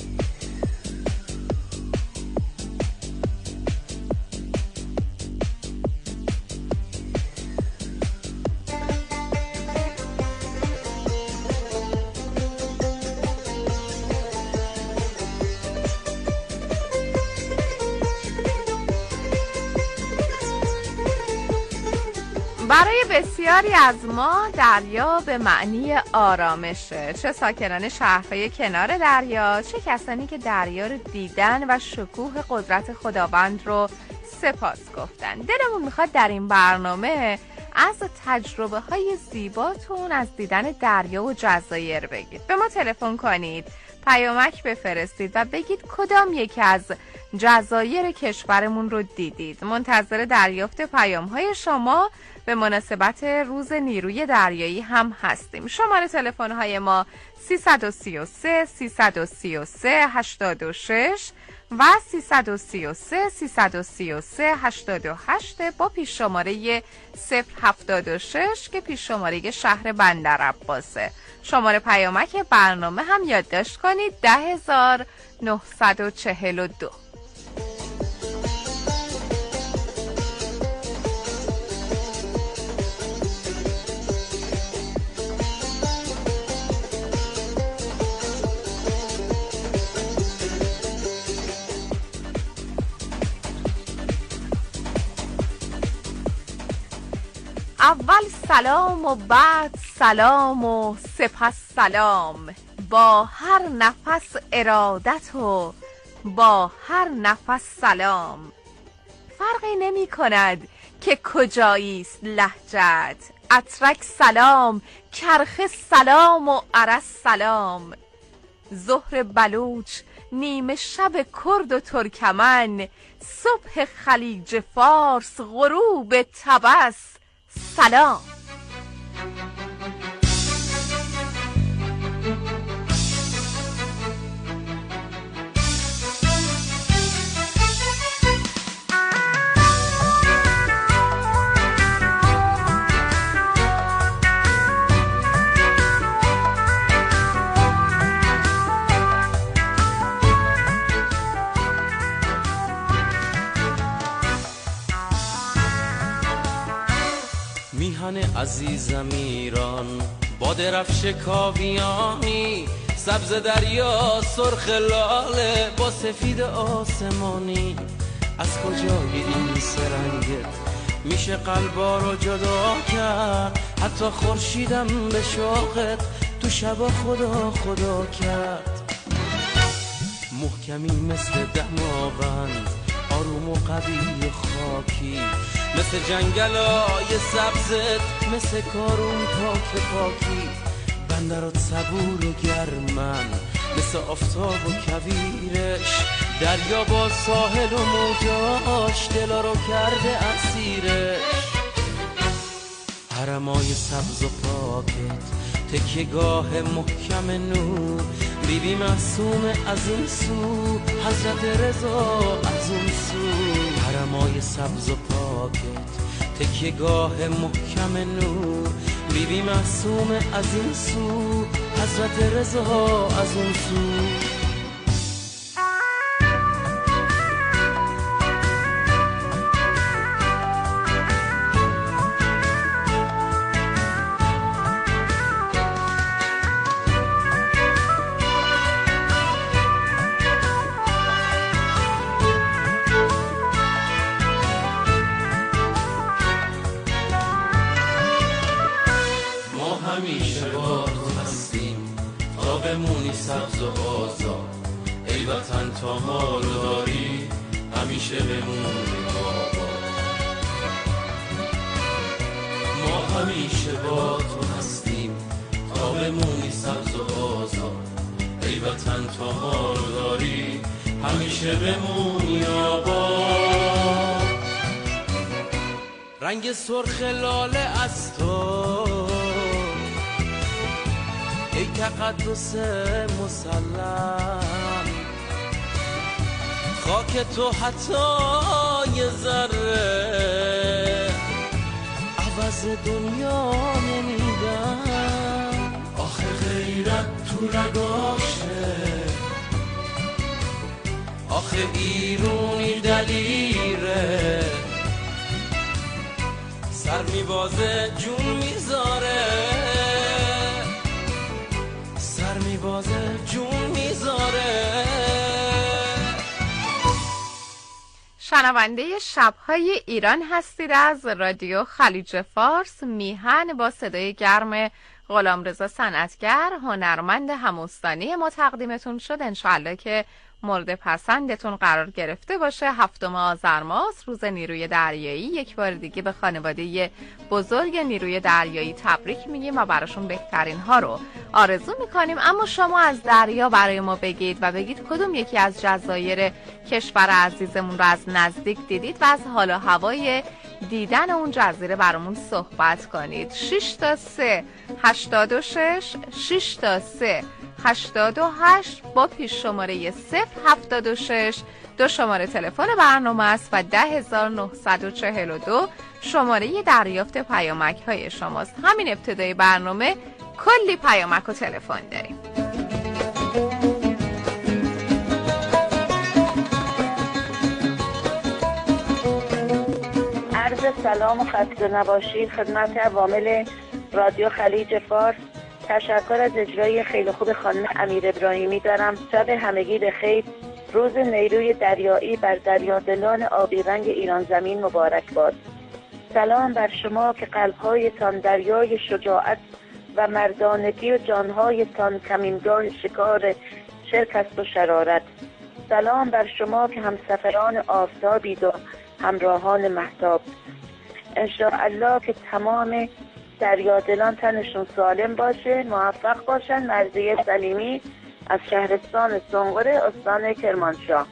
برای بسیاری از ما دریا به معنی آرامشه، چه ساکنان شهرهای کنار دریا، چه کسانی که دریا رو دیدن و شکوه قدرت خداوند رو سپاس گفتن. دلمون میخواد در این برنامه از تجربه های زیباتون از دیدن دریا و جزایر بگید. به ما تلفن کنید، پیامک بفرستید و بگید کدام یکی از جزایر کشورمون رو دیدید. منتظر دریافت پیام های شما به مناسبت روز نیروی دریایی هم هستیم. شماره تلفن های ما سیصد و سی و سه سیصد و سی و سه هشتاد و شش و سیصد و سی و سه سیصد و سی و سه هشتاد و هشت با پیش شماره صفر هفتاد و شش که پیش شماره شهر بندرعباسه. شماره پیامک برنامه هم یادداشت کنید ده هزار و نهصد و چهل و دو. اول سلام و بعد سلام و سپس سلام، با هر نفس ارادت و با هر نفس سلام. فرقی نمی کند که کجاییست لهجت، اترک سلام، کرخ سلام و عرس سلام. ظهر بلوچ، نیمه شب کرد و ترکمن، صبح خلیج فارس، غروب طبس سلام. میهن عزیزم ایران، با درفش کاویانی، سبز دریا سرخ لاله با سفید آسمانی. از کجای این سرنگت میشه قلبا رو جدا کرد؟ حتی خورشیدم به شوقت تو شبا خدا خدا کرد. محکمی مثل دماوند، آروم و قوی و خاکی، مثل جنگلای سبزت، مثل کارون پاک پاکی. بندرات صبور و گرمن، مثل آفتاب و کویرش. دریا با ساحل و موجاش، دلا رو کرده اسیرش. حرمای سبز و پاکت، تکیه‌گاه محکم نور. بی بی معصوم از این سو، حضرت رضا از اون سو. حرمای سبز و پاکت، تکیه‌گاه محکم نور. بی بی معصوم از این سو، حضرت رضا از اون سو. همیشه با تو هستیم تا بمونی سبز و آزاد. ای وطن تا ما رو داری همیشه بمونی آباد. ما همیشه با تو هستیم تا بمونی سبز و آزاد. ای وطن تا ما رو داری همیشه بمونی آباد. رنگ سرخ لاله از تو ای تقدس مسلم، خاک تو حتی یه ذره عوض دنیا نمیدن. آخه غیرت تو رگاشه، آخه ایرونی دلیره، سر میبازه جون میذاره، سر میبازه جون میذاره. شنونده شب‌های ایران هستید از رادیو خلیج فارس. میهن با صدای گرم غلامرضا صنعتگر، هنرمند هموستانی ما تقدیمتون شد. انشالله که مورد پسندتون قرار گرفته باشه. هفتم آذر ماست، روز نیروی دریایی. یک بار دیگه به خانواده بزرگ نیروی دریایی تبریک میگیم و براشون بهترین ها رو آرزو میکنیم. اما شما از دریا برای ما بگید و بگید کدوم یکی از جزایر کشور عزیزمون رو از نزدیک دیدید و از حال و هوای دیدن اون جزیره برامون صحبت کنید. شش تا سه هشتاد و شش شش تا سه هشتاد و هشت با پیش شماره صفر هفتاد و شش دو شماره تلفن برنامه است و ده هزار و نهصد و چهل و دو شماره دریافت پیامک های شماست. همین ابتدای برنامه کلی پیامک و تلفن داریم. عرض سلام و خسته نباشید خدمت عوامل رادیو خلیج فارس. تشکر از اجرای خیلی خوب خانم امیر ابراهیمی دارم. شب همگی بخیر. روز نیروی دریایی بر دریادلان آبی رنگ ایران زمین مبارک باد. سلام بر شما که قلب‌هایتان دریای شجاعت و مردانگی و جان‌هایتان کمینگاه شکار شرک است و شرارت. سلام بر شما که همسفران آفتابید و همراهان مهتاب. انشاءالله که تمام دریادلان تنشون سالم باشه، موفق باشن. مرضیه سلیمی از شهرستان سنقره استان کرمانشاه.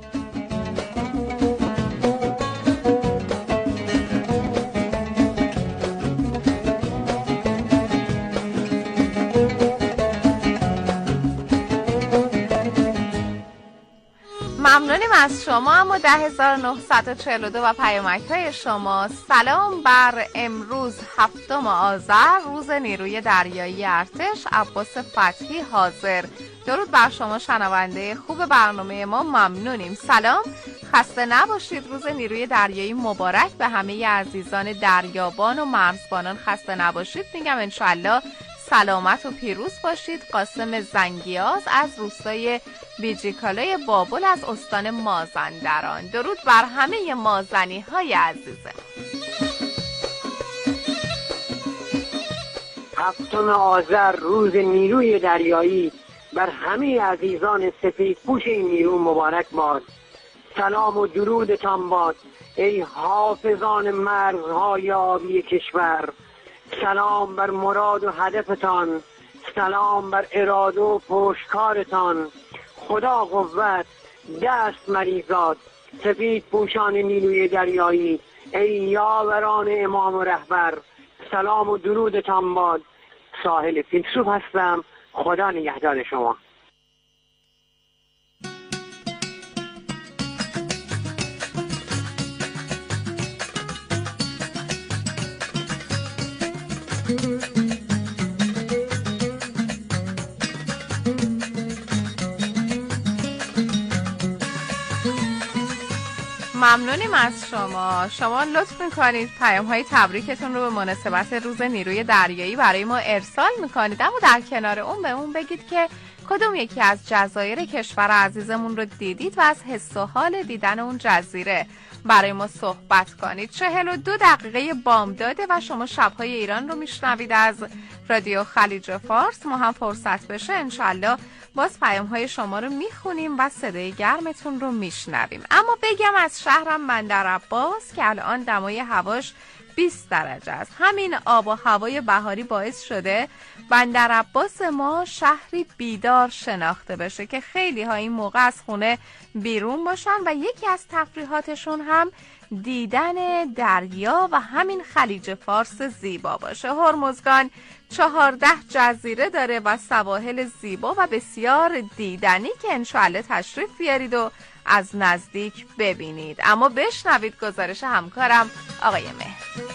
ممنونیم از شما. اما ده هزار و نهصد و چهل و دو و پیامک های شما. سلام بر امروز هفتم آذر، روز نیروی دریایی ارتش. عباس فتحی حاضر. درود بر شما شنونده خوب برنامه ما، ممنونیم. سلام، خسته نباشید. روز نیروی دریایی مبارک به همه عزیزان دریابان و مرزبانان. خسته نباشید میگم، انشالله سلامت و پیروز باشید. قاسم زنگیاز از روستای بیجیکالای بابل از استان مازندران. درود بر همه مازنی های عزیزه. هفتم آذر روز نیروی دریایی بر همه عزیزان سفید پوش این نیرو مبارک باد. سلام و درودتان باد ای حافظان مرزهای آبی کشور. سلام بر مراد و هدفتان، سلام بر اراده و پشتکارتان. خدا قوت، دست مریزاد سفید پوشان نیروی دریایی، ای یاوران امام و رهبر. سلام و درودتان باد. ساحل فیلسوف هستم. خدا نگهدار شما. ممنونیم از شما. شما لطف میکنید پیام های تبریکتون رو به مناسبت روز نیروی دریایی برای ما ارسال میکنید، اما در کنار اون به اون بگید که کدوم یکی از جزایر کشور عزیزمون رو دیدید و از حس و حال دیدن اون جزیره برای ما صحبت کنید. چهل و دو دقیقه بامداده و شما شبهای ایران رو میشنوید از رادیو خلیج فارس. ما هم فرصت بشه انشالله باز پیام های شما رو میخونیم و صدای گرمتون رو میشنویم. اما بگم از شهرم بندرعباس که الان دمای هواش بیست درجه است. همین آب و هوای بهاری باعث شده بندرعباس ما شهری بیدار شناخته بشه که خیلی ها این موقع از خونه بیرون باشن و یکی از تفریحاتشون هم دیدن دریا و همین خلیج فارس زیبا باشه. هرمزگان چهارده جزیره داره و سواحل زیبا و بسیار دیدنی که انشاءالله تشریف بیارید و از نزدیک ببینید. اما بشنوید گزارش همکارم آقای مهر.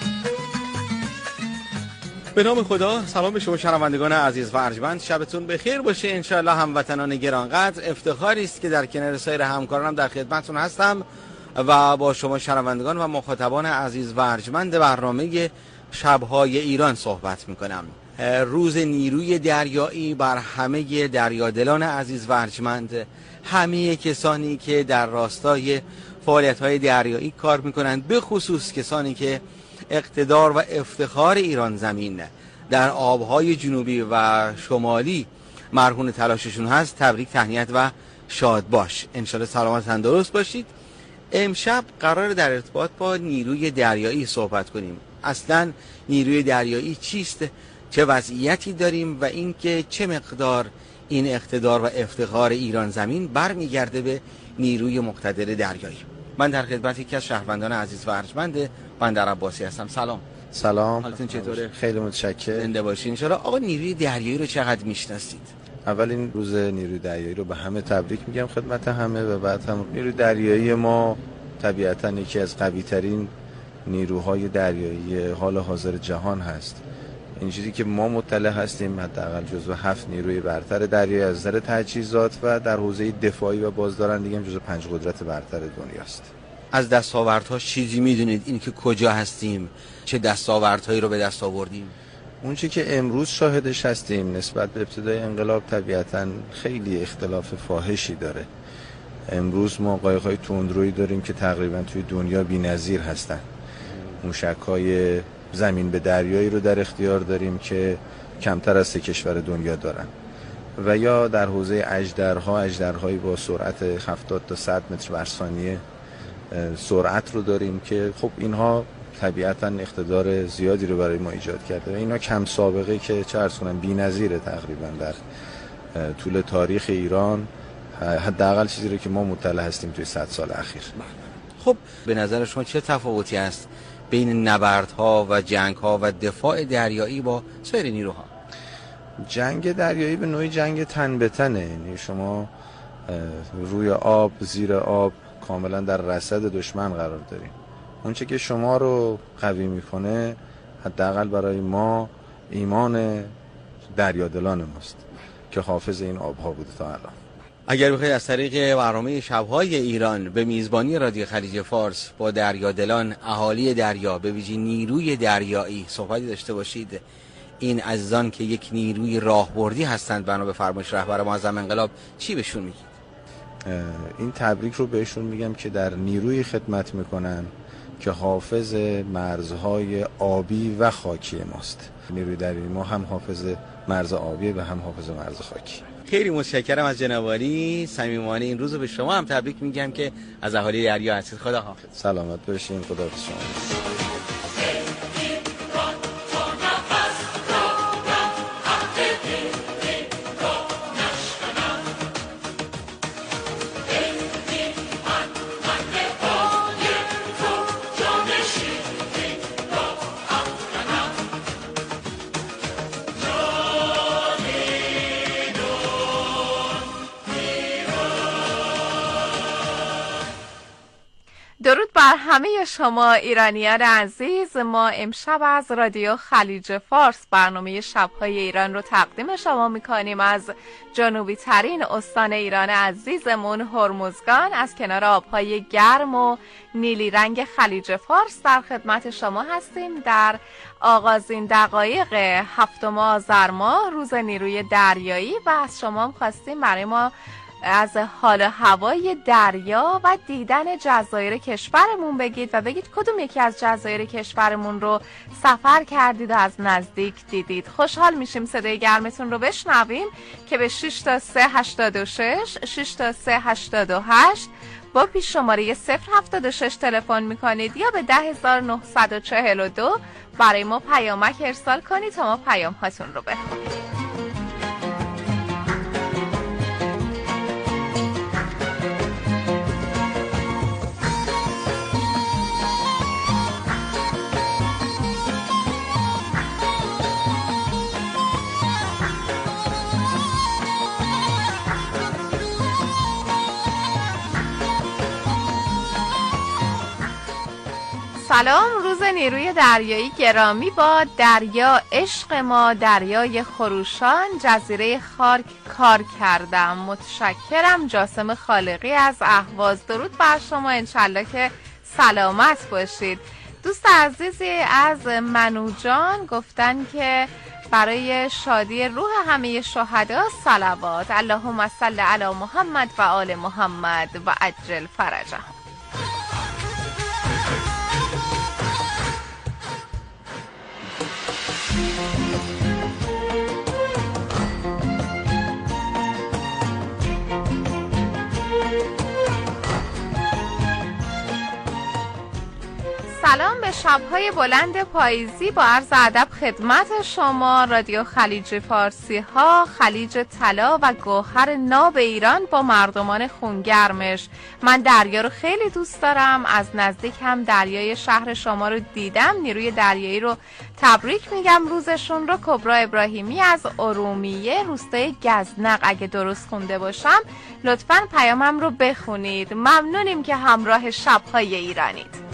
به نام خدا، سلام به شما شنوندگان عزیز و ارجمند، شبتون بخیر باشه. انشاءالله هموطنان گرانقدر، افتخاری است که در کنار سایر همکارانم در خدمتتون هستم و با شما شنوندگان و مخاطبان عزیز و ارجمند برنامه شب‌های ایران صحبت میکنم. روز نیروی دریایی بر همه دریادلان عزیز و ارجمند، همه کسانی که در راستای فعالیت‌های دریایی کار میکنند، به خصوص کسانی که اقتدار و افتخار ایران زمین در آبهای جنوبی و شمالی مرهون تلاششون هست، تبریک، تهنیت و شاد باش. انشالله سلامت و تندرست باشید. امشب قرار در ارتباط با نیروی دریایی صحبت کنیم. اصلا نیروی دریایی چیست، چه وضعیتی داریم و اینکه چه مقدار این اقتدار و افتخار ایران زمین برمیگرده به نیروی مقتدر دریایی. من در خدمت یکی از شهروندان عزیز و ارجمند بندر عباسی هستم. سلام. سلام. حالتون چطوره؟ خیلی متشکرم. زنده باشین. انشالله. آقا نیروی دریایی رو چقدر میشناسید؟ اول این روز نیروی دریایی رو به همه تبریک میگم خدمت همه و بعد هم نیروی دریایی ما طبیعتاً یکی از قوی ترین نیروهای دریایی حال حاضر جهان هست. اینجوری که ما مطلع هستیم حداقل جزو هفت نیروی برتر دریایی از نظر تجهیزات و در حوزه دفاعی و بازدارندگی هم جزو پنج قدرت برتر دنیاست. از دستاوردها چیزی میدونید؟ این که کجا هستیم، چه دستاوردهایی رو به دست آوردیم؟ اون چی که امروز شاهدش هستیم نسبت به ابتدای انقلاب طبیعتاً خیلی اختلاف فاحشی داره. امروز ما قایق‌های تندرویی داریم که تقریباً توی دنیا بی‌نظیر هستن. موشک‌های زمین به دریایی رو در اختیار داریم که کمتر از سه کشور دنیا دارن. و یا در حوزه اژدرها، اژدرهایی با سرعت هفتاد تا صد متر بر ثانیه سرعت رو داریم که خب اینها طبیعتاً اقتدار زیادی رو برای ما ایجاد کرده و اینا کم سابقه که چه عرض کنم بی‌نظیره تقریباً در طول تاریخ ایران، حداقل چیزی رو که ما مطلع هستیم توی صد سال اخیر. خب به نظر شما چه تفاوتی هست بین نبردها و جنگ‌ها و دفاع دریایی با سایر نیروها؟ جنگ دریایی به نوعی جنگ تن به تنه، یعنی شما روی آب، زیر آب کاملا در رصد دشمن قرار داریم. اونچه که شما رو قوی میکنه حداقل برای ما ایمان دریادلان ماست که حافظ این آبها بوده تا الان. اگر بخواید از طریق برنامه شب‌های ایران به میزبانی رادیو خلیج فارس با دریادلان، اهالی دریا، به ویژه نیروی دریایی صحبتی داشته باشید، این عزیزان که یک نیروی راهبردی هستند بنا به فرمایش رهبر معظم انقلاب، چی بهشون میگید؟ این تبریک رو بهشون میگم که در نیروی خدمت میکنن که حافظ مرزهای آبی و خاکی ماست. نیروی دریایی ما هم حافظ مرز آبی و هم حافظ مرز خاکی. خیلی متشکرم از جنابعالی، صمیمانه این روزو به شما هم تبریک میگم که از اهالی دریا هستید. خدا حافظ. سلامت باشین. خدا حافظ شما. درود بر همه شما ایرانیان عزیز. ما امشب از رادیو خلیج فارس برنامه شب‌های ایران رو تقدیم شما می‌کنیم از جنوبی ترین استان ایران عزیزمون هرمزگان، از کنار آب‌های گرم و نیلی رنگ خلیج فارس در خدمت شما هستیم در آغازین دقایق هفتم آذر ماه، روز نیروی دریایی، و از شما هم خواستیم برای ما از حال هوای دریا و دیدن جزایر کشورمون بگید و بگید کدوم یکی از جزایر کشورمون رو سفر کردید و از نزدیک دیدید. خوشحال میشیم صدای گرمتون رو بشنویم که به شش تا سه هشتاد و شش شش تا سه هشتاد و هشت با پیش شماره صفر هفتاد و شش تلفن میکنید یا به ده هزار و نهصد و چهل و دو برای ما پیامک ارسال کنید تا ما پیام هاتون رو بخونیم. سلام. روز نیروی دریایی گرامی با دریا عشق ما، دریای خروشان، جزیره خارک کار کردم. متشکرم. جاسم خالقی از اهواز. درود بر شما، انشالله که سلامت باشید. دوست عزیزی از منوجان گفتن که برای شادی روح همه شهدا صلوات. اللهم صل علی محمد و آل محمد و عجل فرجهم. سلام به شب‌های بلند پاییزی. با عرض ادب خدمت شما. رادیو خلیج فارسی ها، خلیج طلا و گوهر ناب ایران با مردمان خونگرمش. من دریا رو خیلی دوست دارم، از نزدیک هم دریای شهر شما رو دیدم. نیروی دریایی رو تبریک میگم روزشون رو. کبرا ابراهیمی از ارومیه، روستای گزنق، اگه درست خونده باشم لطفاً پیامم رو بخونید. ممنونیم که همراه شب‌های ایرانید.